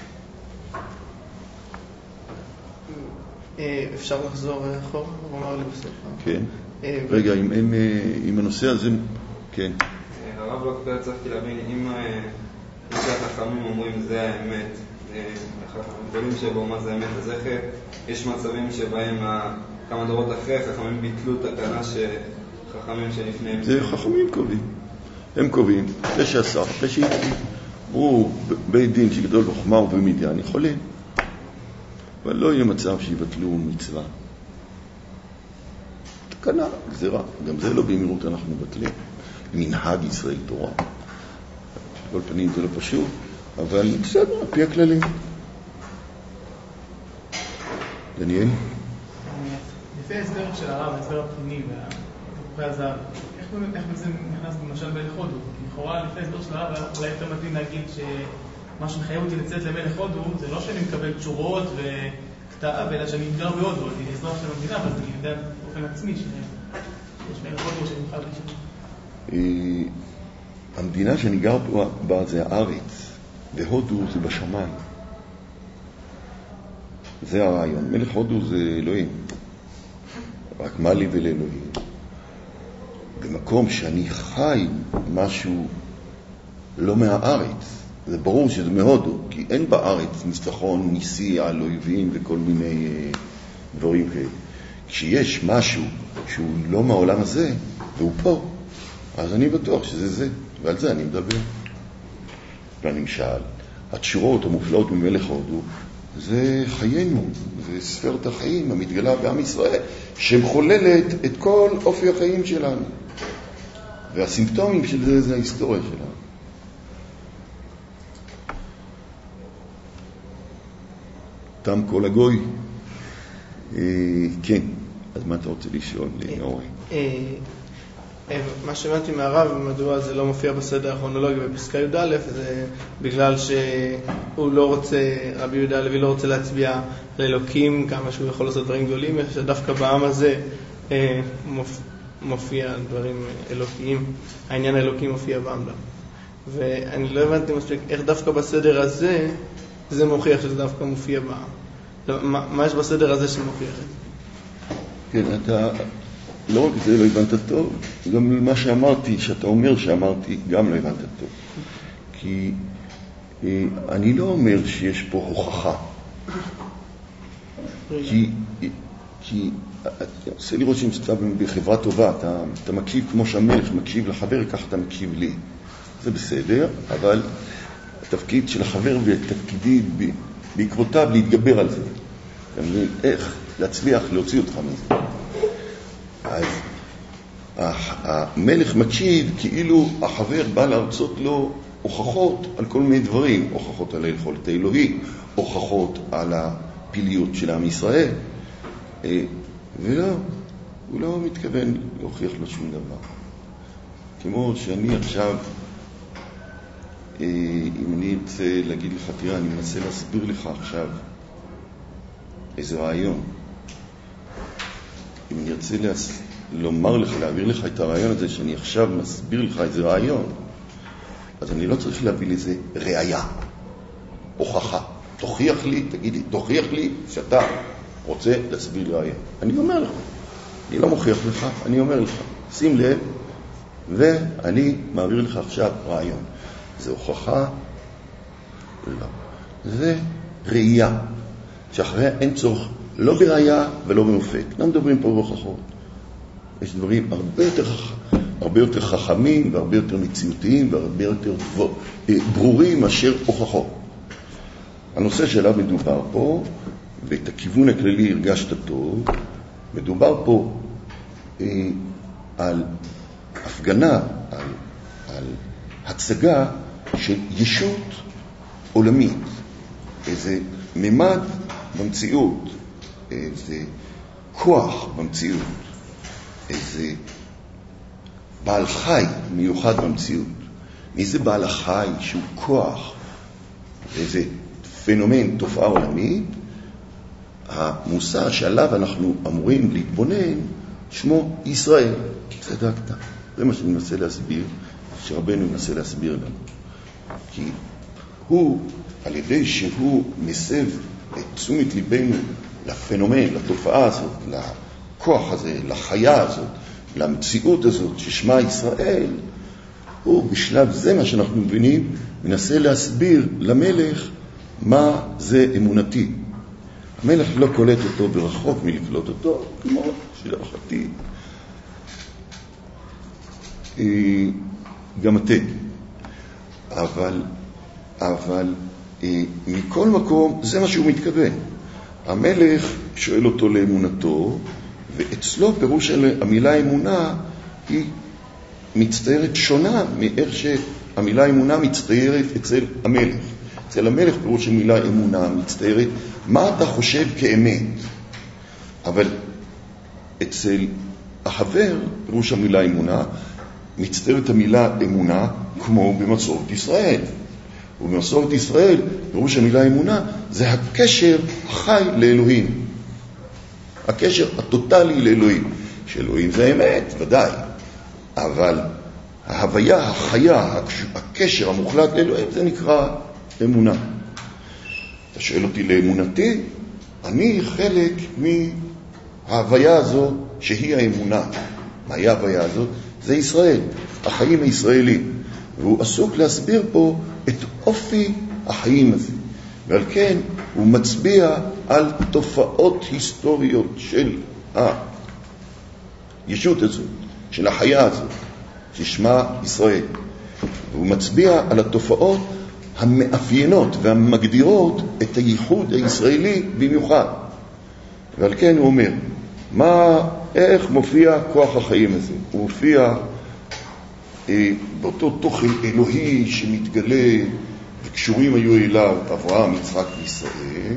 Speaker 5: אפשר לחזור אחורה? הוא אמר לי בסוף.
Speaker 2: כן. רגע, אם הנושא הזה... כן.
Speaker 6: הרב לא כתב, צריכתי להבין, אם החכמים אומרים זה האמת, הגדולים שבו מה זה האמת, אז איך יש מצבים שבהם כמה דורות אחרי חכמים ביטלו תקנה שחכמים שלפניהם...
Speaker 2: זה חכמים קובעים. הם קובעים, זה שעשה, זה שהתחיל. הוא בית דין שגדול בחוכמה ובמדיין יכולים. אבל לא יהיה מצב שיבטלו מצווה. תקנה, גזירה. גם זה לא במהירות אנחנו מבטלים. מנהג ישראל תורה. כל פנים זה לא פשוט, אבל בסדר, על פי הכללים. דניאל?
Speaker 7: לפי ההסבר של הרב, ההסבר הפנימי והתפוחי הזהב, איך זה נכנס למשל מלך הודו? לכאורה לפי ההסבר של הרב, אולי יותר מתאים להגיד שמה שמחייב אותי לצאת למלך הודו, זה לא שאני מקבל תשורות וכתב, אלא שאני מתגר בהודו, אני אזרח של המדינה, אבל אני יודע באופן עצמי שיש מלך הודו שאני מוכן להישאר.
Speaker 2: המדינה שאני גר בה זה הארץ, והודו זה בשמיים. זה הרעיון. מלך הודו זה אלוהים. רק מה לי ולאלוהים. במקום שאני חי משהו לא מהארץ, זה ברור שזה מהודו, כי אין בארץ ניצחון ניסי על אויבים וכל מיני דברים כאלה. כשיש משהו שהוא לא מהעולם הזה, והוא פה, אז אני בטוח שזה זה, ועל זה אני מדבר. והנמשל, התשורות המופלאות ממלך הודו, זה חיינו, זה ספרת החיים המתגלה בעם ישראל, שמחוללת את כל אופי החיים שלנו. והסימפטומים של זה, זה ההיסטוריה שלנו. תם כל הגוי. כן, אז מה אתה רוצה לשאול לי, נורי?
Speaker 5: מה שהבנתי מהרב, מדוע זה לא מופיע בסדר הכרונולוגי בפסקה י"א, זה בגלל שהוא לא רוצה, רבי יהודה הלוי לא רוצה להצביע לאלוקים כמה שהוא יכול לעשות דברים גדולים, שדווקא בעם הזה מופיע דברים אלוקיים, העניין האלוקי מופיע בעם דם. ואני לא הבנתי מספיק איך דווקא בסדר הזה זה מוכיח שזה דווקא מופיע בעם. מה יש בסדר הזה שמוכיח את זה?
Speaker 2: כן, אתה לא רק זה לא הבנת טוב, גם מה שאמרתי, שאתה אומר שאמרתי, גם לא הבנת טוב. כי אני לא אומר שיש פה הוכחה. כי עושה לי רושם שאתה בחברה טובה, אתה מקשיב כמו שהמלך מקשיב לחבר, כך אתה מקשיב לי. זה בסדר, אבל התפקיד של החבר ותפקידי בעקבותיו להתגבר על זה. איך להצליח להוציא אותך מזה. אז המלך מקשיב כאילו החבר בא להרצות לו הוכחות על כל מיני דברים, הוכחות על היכולת האלוהית, הוכחות על הפיליות של עם ישראל, ולא, הוא לא מתכוון להוכיח לו שום דבר. כמו שאני עכשיו, אם אני ארצה להגיד לך, תראה, אני מנסה להסביר לך עכשיו איזה רעיון. אם אני ארצה לומר לך, להעביר לך את הרעיון הזה, שאני עכשיו מסביר לך איזה רעיון, אז אני לא צריך להביא לזה ראייה, הוכחה. תוכיח לי, תגיד לי, תוכיח לי שאתה רוצה להסביר לי רעיון. אני אומר לך, אני לא מוכיח לך, אני אומר לך, שים לב, ואני מעביר לך עכשיו רעיון. זה הוכחה? לא. זה ראייה, שאחריה אין צורך לא בראייה ולא במופת. לא מדברים פה בהוכחות. יש דברים הרבה יותר חכמים והרבה יותר מציאותיים והרבה יותר ברורים מאשר הוכחות. הנושא שעליו מדובר פה, ואת הכיוון הכללי הרגשת טוב, מדובר פה על הפגנה, על הצגה של ישות עולמית, איזה ממד במציאות, איזה כוח במציאות, איזה בעל חי מיוחד במציאות. מי זה בעל החי שהוא כוח, איזה פנומן, תופעה עולמית? המושא שעליו אנחנו אמורים להתבונן, שמו ישראל. צדקת. זה מה שאני מנסה להסביר, שרבנו מנסה להסביר לנו. כי הוא, על ידי שהוא מסב את תשומת ליבנו לפנומן, לתופעה הזאת, לכוח הזה, לחיה הזאת, למציאות הזאת ששמה ישראל, הוא בשלב זה מה שאנחנו מבינים, מנסה להסביר למלך מה זה אמונתי. המלך לא קולט אותו ברחוק מלקלוט אותו, כמו שלהערכתי גם אתם. אבל מכל מקום זה מה שהוא מתכוון. המלך שואל אותו לאמונתו, ואצלו פירוש של המילה אמונה היא מצטיירת שונה מאיך שהמילה אמונה מצטיירת אצל המלך. אצל המלך פירוש של מילה אמונה מצטיירת מה אתה חושב כאמת. אבל אצל החבר פירוש המילה אמונה מצטיירת המילה אמונה כמו במסורת ישראל. ובמסורת ישראל פירוש המילה אמונה זה הקשר החי לאלוהים. הקשר הטוטלי לאלוהים. שאלוהים זה אמת, ודאי. אבל ההוויה, החיה, הקשר המוחלט לאלוהים זה נקרא אמונה. אתה שואל אותי לאמונתי, אני חלק מההוויה הזו שהיא האמונה. מהי ההוויה הזאת? זה ישראל, החיים הישראלים. והוא עסוק להסביר פה את אופי החיים הזה. ועל כן הוא מצביע על תופעות היסטוריות של הישות הזאת, של החיה הזאת, ששמה ישראל. והוא מצביע על התופעות המאפיינות והמגדירות את הייחוד הישראלי במיוחד. ועל כן הוא אומר, איך מופיע כוח החיים הזה? הוא מופיע באותו תוכן אלוהי שמתגלה וקשורים היו אליו אברהם, יצחק וישראל,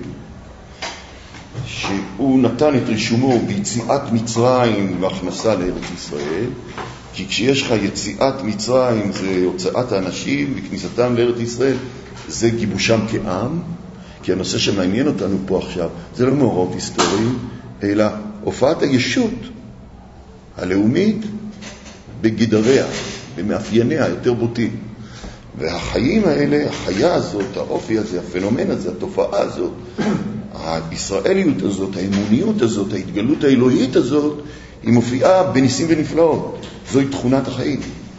Speaker 2: שהוא נתן את רישומו ביציאת מצרים והכנסה לארץ ישראל. כי כשיש לך יציאת מצרים זה הוצאת האנשים וכניסתם לארץ ישראל, זה גיבושם כעם. כי הנושא שמעניין אותנו פה עכשיו זה לא מאורעות היסטוריים, אלא הופעת הישות הלאומית בגדריה, במאפייניה יותר בוטים. והחיים האלה, החיה הזאת, האופי הזה, הפנומן הזה, התופעה הזאת, הישראליות הזאת, האמוניות הזאת, ההתגלות האלוהית הזאת, היא מופיעה בניסים ונפלאות. זוהי תכונת החיים.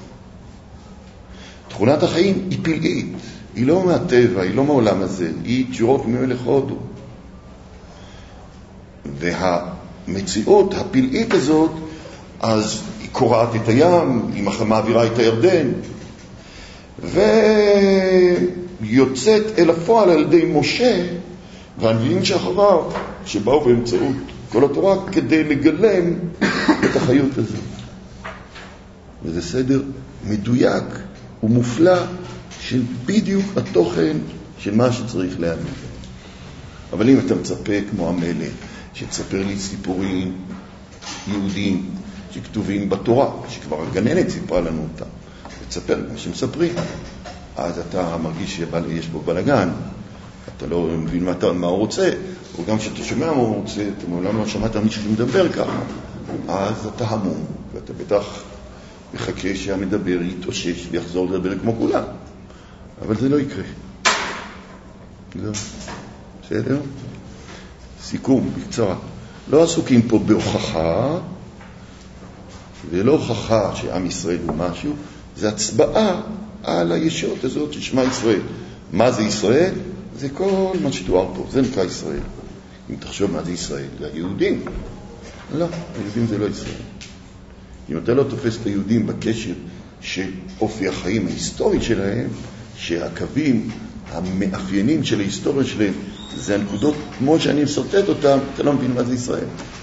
Speaker 2: תכונת החיים היא פלאית, היא לא מהטבע, היא לא מהעולם הזה, היא תשורות ממלך הודו. והמציאות הפלאית הזאת, אז היא קורעת את הים, היא מעבירה את הירדן, ויוצאת אל הפועל על ידי משה והנביאים שאחריו, שבאו באמצעות כל התורה כדי לגלם את החיות הזאת. וזה סדר מדויק ומופלא של בדיוק התוכן של מה שצריך להאמין. אבל אם אתה מצפה כמו המלך שתספר לי סיפורים יהודיים שכתובים בתורה, שכבר הגננת סיפרה לנו אותם, ותספר מה שמספרים, אז אתה מרגיש שיש פה בלגן, אתה לא מבין מה הוא רוצה, או גם כשאתה שומע מה הוא רוצה, אתה מעולם לא שמעת מישהו שמדבר ככה, אז אתה המום, ואתה בטח מחכה שהמדבר יתאושש ויחזור לדבר כמו כולם. אבל זה לא יקרה. לא. בסדר? סיכום, בקצרה. לא עסוקים פה בהוכחה, ולא הוכחה שעם ישראל הוא משהו, זה הצבעה על הישות הזאת ששמה ישראל. מה זה ישראל? זה כל מה שתואר פה, זה נקרא ישראל. אם תחשוב מה זה ישראל, זה היהודים. לא, היהודים זה לא ישראל. אם אתה לא תופס את היהודים בקשר שאופי החיים ההיסטורי שלהם, שהקווים המאפיינים של ההיסטוריה שלהם זה הנקודות כמו שאני מסרטט אותם, אתה לא מבין מה זה ישראל.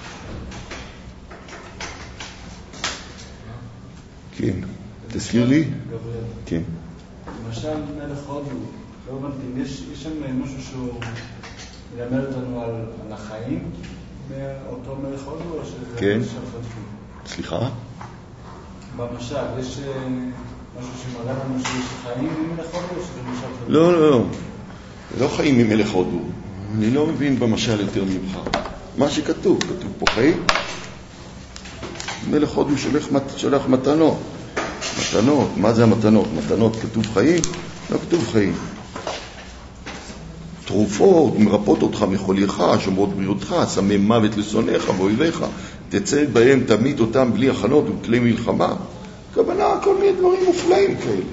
Speaker 2: כן, תזכיר לי? כן.
Speaker 3: למשל מלך הודו, לא הבנתי, יש שם משהו שהוא מלמד אותנו על החיים מאותו מלך הודו או שזה
Speaker 2: כן.
Speaker 3: משל חדשו?
Speaker 2: סליחה?
Speaker 3: במשל, יש משהו שמראה לנו שיש חיים ממלך הודו או שזה משל חדשו?
Speaker 2: לא. זה לא חיים ממלך הודו. אני לא מבין במשל יותר ממך. מה שכתוב, כתוב פה חיים. מלך הודו שולח מתנות. מתנות, מה זה המתנות? מתנות כתוב חיים? לא כתוב חיים. תרופות מרפאות אותך מחולייך, שומרות בריאותך, שמי מוות לשונאיך ואויביך, תצא בהם תמיד אותם בלי הכנות וכלי מלחמה. כוונה כל מיני דברים מופלאים כאלה.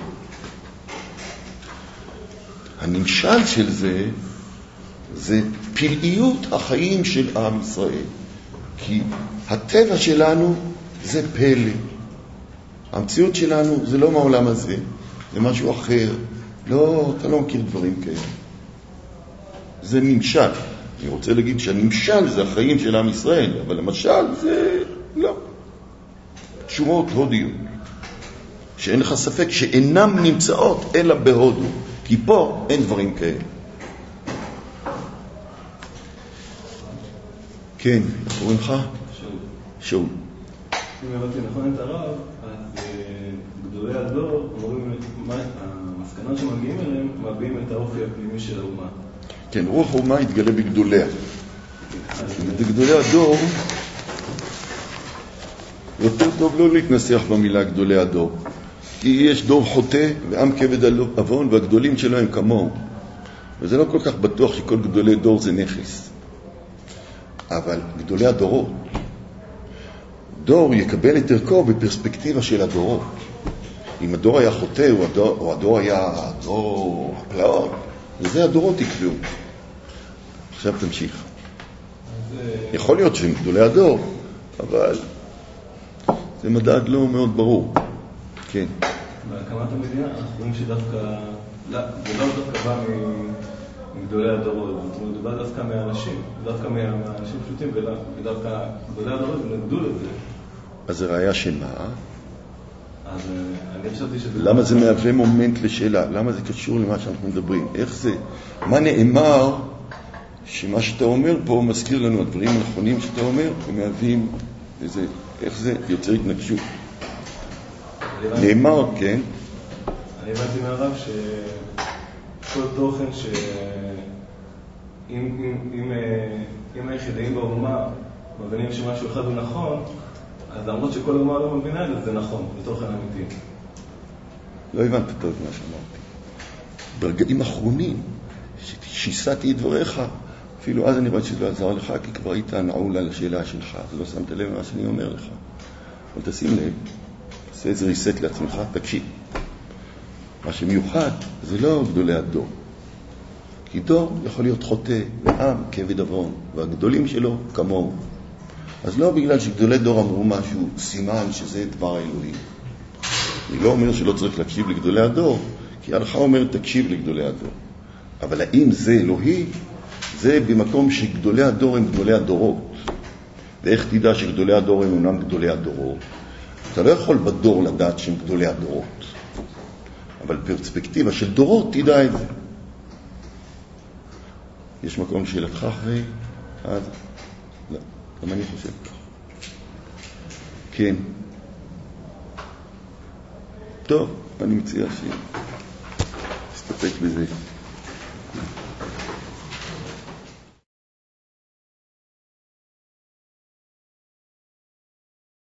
Speaker 2: הנמשל של זה פלאיות החיים של עם ישראל. כי הטבע שלנו זה פלא. המציאות שלנו זה לא מהעולם הזה, זה משהו אחר. לא, אתה לא מכיר דברים כאלה. זה נמשל. אני רוצה להגיד שהנמשל זה החיים של עם ישראל, אבל למשל זה לא. תשורות הודיות, שאין לך ספק שאינם נמצאות אלא בהודו, כי פה אין דברים כאלה. כן, קוראים לך? שאול.
Speaker 8: אם הבנתי נכון את הרב, אז גדולי הדור אומרים, המסקנות שמגיעים אליהם מביאים את האופי הפנימי של האומה.
Speaker 2: כן, רוח האומה יתגלה בגדוליה. בגדולי הדור, יותר טוב לא להתנסח במילה גדולי הדור, כי יש דור חוטא ועם כבד עוון, והגדולים שלו הם כמוהו. וזה לא כל כך בטוח שכל גדולי דור זה נכס. אבל גדולי הדורות, דור יקבל את ערכו בפרספקטיבה של הדורות. אם הדור היה חוטא או הדור היה דור הפלאות, וזה הדורות יקבעו. עכשיו תמשיך. יכול להיות שהם גדולי הדור, אבל זה מדד לא מאוד ברור. כן.
Speaker 8: בהקמת המדינה אנחנו רואים שדווקא, זה לא דווקא בא מגדולי הדורות, זאת אומרת, זה בא דווקא מהאנשים, דווקא מהאנשים פשוטים, ודווקא גדולי הדורות נגדו לזה.
Speaker 2: אז זה ראיה שמה?
Speaker 8: אז אני חשבתי שזה...
Speaker 2: למה זה מהווה מומנט לשאלה? למה זה קשור למה שאנחנו מדברים? איך זה? מה נאמר שמה שאתה אומר פה מזכיר לנו הדברים הנכונים שאתה אומר, ומהווים איזה, איך זה יוצר התנגשות? נאמר, כן.
Speaker 8: אני הבנתי מהרב שכל תוכן אם היחידים באומה מבינים שמשהו אחד הוא נכון, אז למרות שכל אומה לא מבינה את זה, זה נכון, זה תוכן אמיתי.
Speaker 2: לא הבנת טוב מה שאמרתי. ברגעים האחרונים, ששיסעתי את דבריך, אפילו אז אני רואה שזה לא עזר לך, כי כבר היית נעול על השאלה שלך, אז לא שמת לב מה שאני אומר לך. אבל תשים לב, עושה איזה ריסט לעצמך, תקשיב. מה שמיוחד זה לא גדולי הדור. כי דור יכול להיות חוטא לעם כבד עוון, והגדולים שלו כמוהו. אז לא בגלל שגדולי דור אמרו משהו סימן שזה דבר האלוהים. אני לא אומר שלא צריך להקשיב לגדולי הדור, כי ההלכה אומרת תקשיב לגדולי הדור. אבל האם זה אלוהי? זה במקום שגדולי הדור הם גדולי הדורות. ואיך תדע שגדולי הדור הם אינם גדולי הדורות? אתה לא יכול בדור לדעת שהם גדולי הדורות. אבל פרספקטיבה של דורות תדע את זה. יש מקום שאלתך אחרי? אז... לא, גם אני חושב כך. כן. טוב, אני מציע שנסתפק בזה.